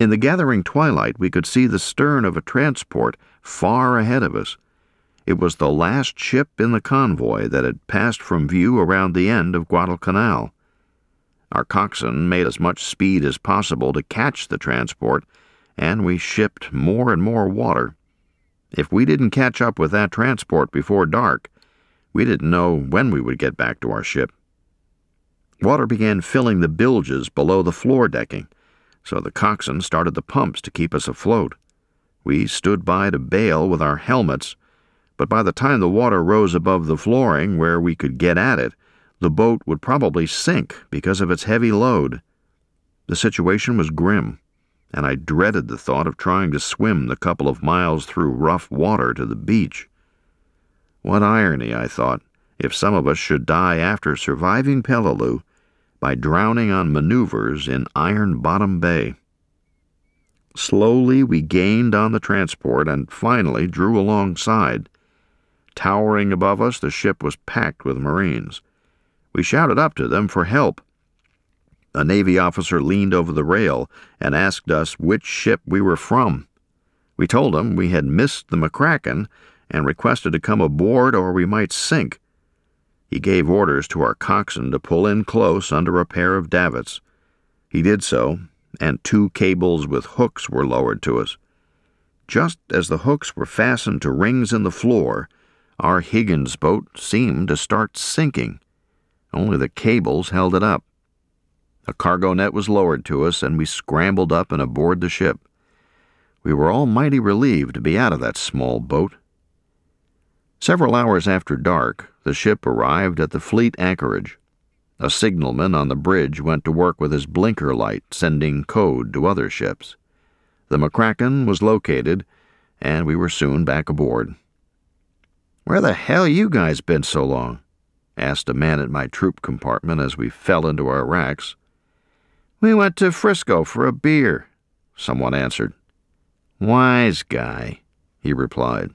In the gathering twilight, we could see the stern of a transport far ahead of us. It was the last ship in the convoy that had passed from view around the end of Guadalcanal. Our coxswain made as much speed as possible to catch the transport, and we shipped more and more water. If we didn't catch up with that transport before dark, we didn't know when we would get back to our ship. Water began filling the bilges below the floor decking, so the coxswain started the pumps to keep us afloat. We stood by to bail with our helmets, but by the time the water rose above the flooring where we could get at it, the boat would probably sink because of its heavy load. The situation was grim, and I dreaded the thought of trying to swim the couple of miles through rough water to the beach. What irony, I thought, if some of us should die after surviving Peleliu by drowning on maneuvers in Iron Bottom Bay. Slowly we gained on the transport and finally drew alongside. Towering above us, the ship was packed with Marines. We shouted up to them for help. A Navy officer leaned over the rail and asked us which ship we were from. We told him we had missed the McCracken and requested to come aboard or we might sink. He gave orders to our coxswain to pull in close under a pair of davits. He did so, and 2 cables with hooks were lowered to us. Just as the hooks were fastened to rings in the floor, our Higgins boat seemed to start sinking. Only the cables held it up. A cargo net was lowered to us, and we scrambled up and aboard the ship. We were all mighty relieved to be out of that small boat. Several hours after dark, the ship arrived at the fleet anchorage. A signalman on the bridge went to work with his blinker light, sending code to other ships. The McCracken was located, and we were soon back aboard. "Where the hell you guys been so long?" asked a man at my troop compartment as we fell into our racks. "We went to Frisco for a beer," someone answered. "Wise guy," he replied.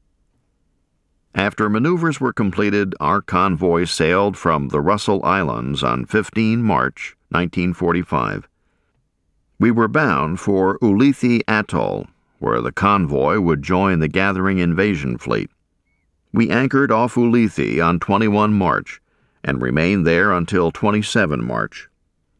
After maneuvers were completed, our convoy sailed from the Russell Islands on 15 March 1945. We were bound for Ulithi Atoll, where the convoy would join the gathering invasion fleet. We anchored off Ulithi on 21 March and remained there until 27 March.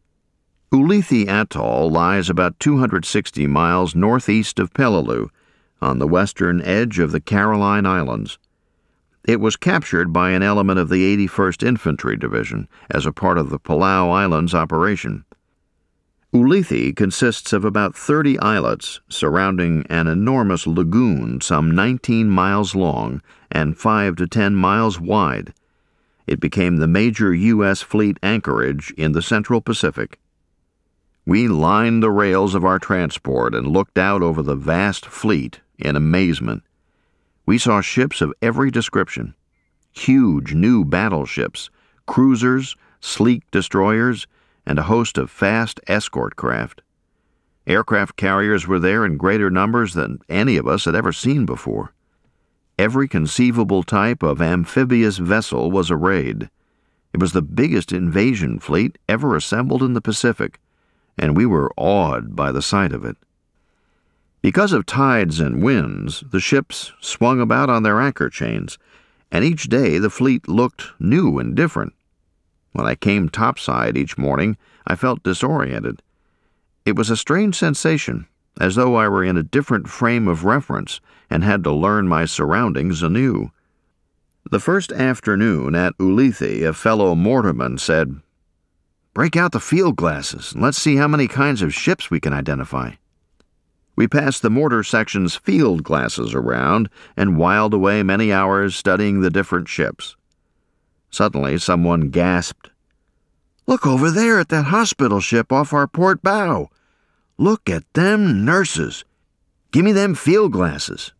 Ulithi Atoll lies about 260 miles northeast of Peleliu, on the western edge of the Caroline Islands. It was captured by an element of the 81st Infantry Division as a part of the Palau Islands operation. Ulithi consists of about 30 islets surrounding an enormous lagoon some 19 miles long and 5 to 10 miles wide. It became the major U.S. fleet anchorage in the Central Pacific. We lined the rails of our transport and looked out over the vast fleet in amazement. We saw ships of every description, huge new battleships, cruisers, sleek destroyers, and a host of fast escort craft. Aircraft carriers were there in greater numbers than any of us had ever seen before. Every conceivable type of amphibious vessel was arrayed. It was the biggest invasion fleet ever assembled in the Pacific, and we were awed by the sight of it. Because of tides and winds, the ships swung about on their anchor chains, and each day the fleet looked new and different. When I came topside each morning, I felt disoriented. It was a strange sensation, as though I were in a different frame of reference and had to learn my surroundings anew. The first afternoon at Ulithi, a fellow mortarman said, "Break out the field glasses and let's see how many kinds of ships we can identify." We passed the mortar section's field glasses around and whiled away many hours studying the different ships. Suddenly, someone gasped, "Look over there at that hospital ship off our port bow. Look at them nurses. Give me them field glasses."